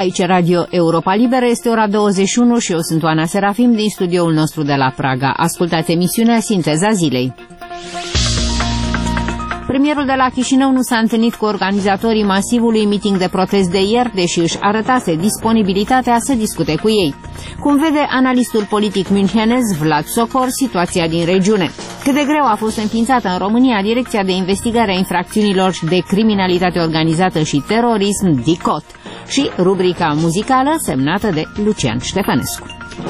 Aici Radio Europa Liberă, este ora 21 și eu sunt Oana Serafim din studioul nostru de la Praga. Ascultați emisiunea Sinteza Zilei. Premierul de la Chișinău nu s-a întâlnit cu organizatorii masivului meeting de protest de ieri, deși își arătase disponibilitatea să discute cu ei. Cum vede analistul politic münchenez Vlad Sokor situația din regiune? Cât de greu a fost înființată în România Direcția de Investigare a Infracțiunilor de Criminalitate Organizată și Terorism, DICOT, și rubrica muzicală semnată de Lucian Ștefănescu.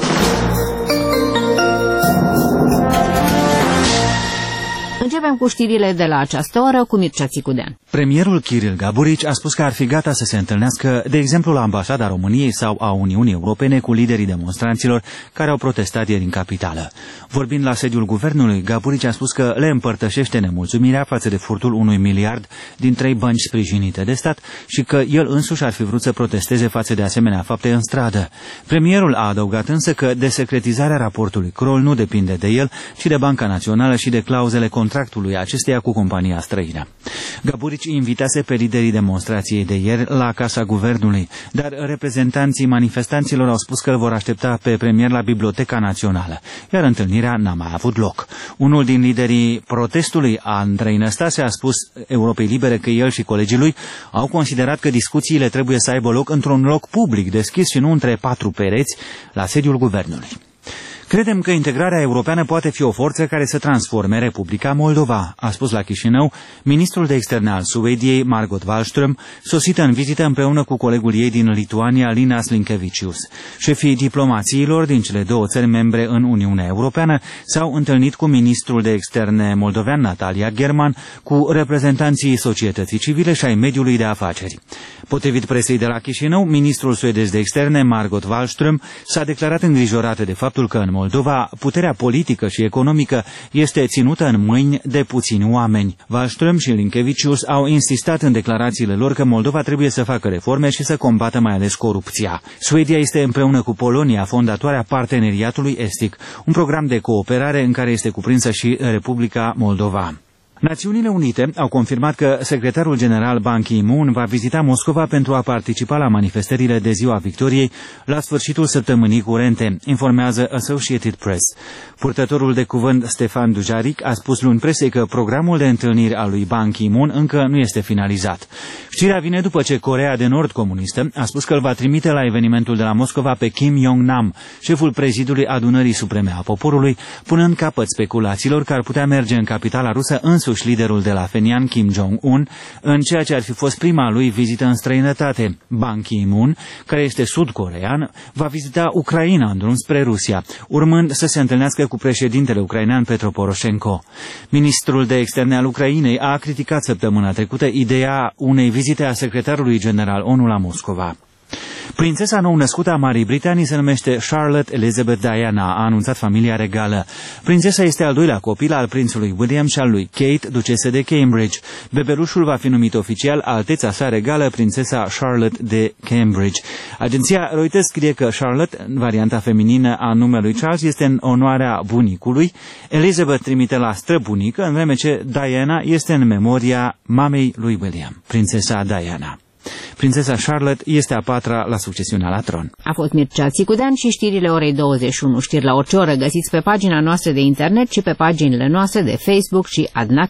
Începem cu știrile de la această oră cu Mircea Țicudean. Premierul Kiril Gaburici a spus că ar fi gata să se întâlnească, de exemplu, la Ambasada României sau a Uniunii Europene cu liderii demonstranților care au protestat ieri în capitală. Vorbind la sediul guvernului, Gaburici a spus că le împărtășește nemulțumirea față de furtul 1 miliard din 3 bănci sprijinite de stat și că el însuși ar fi vrut să protesteze față de asemenea fapte în stradă. Premierul a adăugat însă că desecretizarea raportului Kroll nu depinde de el, ci de Banca Națională și de clauzele contractului acesteia cu compania străină. Gaburici invitase pe liderii demonstrației de ieri la Casa Guvernului, dar reprezentanții manifestanților au spus că îl vor aștepta pe premier la Biblioteca Națională, iar întâlnirea n-a mai avut loc. Unul din liderii protestului, Andrei Năstase, a spus Europei Libere că el și colegii lui au considerat că discuțiile trebuie să aibă loc într-un loc public deschis și nu între 4 pereți la sediul guvernului. Credem că integrarea europeană poate fi o forță care să transforme Republica Moldova, a spus la Chișinău ministrul de externe al Suediei, Margot Wallström, sosită în vizită împreună cu colegul ei din Lituania, Linas Linkevicius. Șefii diplomațiilor din cele două țări membre în Uniunea Europeană s-au întâlnit cu ministrul de externe moldovean, Natalia German, cu reprezentanții societății civile și ai mediului de afaceri. Potrivit presei de la Chișinău, ministrul suedez de externe, Margot Wallström, s-a declarat îngrijorată de faptul că în Moldova puterea politică și economică este ținută în mâini de puțini oameni. Wallström și Linkevicius au insistat în declarațiile lor că Moldova trebuie să facă reforme și să combată mai ales corupția. Suedia este împreună cu Polonia fondatoarea Parteneriatului Estic, un program de cooperare în care este cuprinsă și Republica Moldova. Națiunile Unite au confirmat că secretarul general Ban Ki-moon va vizita Moscova pentru a participa la manifestările de Ziua Victoriei la sfârșitul săptămânii curente, informează Associated Press. Purtătorul de cuvânt Stefan Dujarric a spus luni presei că programul de întâlniri al lui Ban Ki-moon încă nu este finalizat. Știrea vine după ce Coreea de Nord comunistă a spus că îl va trimite la evenimentul de la Moscova pe Kim Jong-nam, șeful prezidului Adunării Supreme a Poporului, punând capăt speculațiilor că ar putea merge în capitala rusă însuși liderul de la Phenian, Kim Jong-un, în ceea ce ar fi fost prima lui vizită în străinătate. Ban Ki-moon, care este sud-corean, va vizita Ucraina în drum spre Rusia, urmând să se întâlnească cu președintele ucrainean Petro Poroșenko. Ministrul de externe al Ucrainei a criticat săptămâna trecută ideea unei vizite a secretarului general ONU la Moscova. Prințesa nou-născută a Marii Britanii se numește Charlotte Elizabeth Diana, a anunțat familia regală. Prințesa este al doilea copil al prințului William și al lui Kate, ducesă de Cambridge. Bebelușul va fi numit oficial Alteța sa regală, prințesa Charlotte de Cambridge. Agenția Reuters scrie că Charlotte, varianta feminină a numelui Charles, este în onoarea bunicului. Elizabeth trimite la străbunică, în vreme ce Diana este în memoria mamei lui William, prințesa Diana. Prințesa Charlotte este a patra la succesiunea la tron. A fost Mircea Țicudean și știrile orei 21. Știri la orice oră găsiți pe pagina noastră de internet și pe paginile noastre de Facebook și Adnat.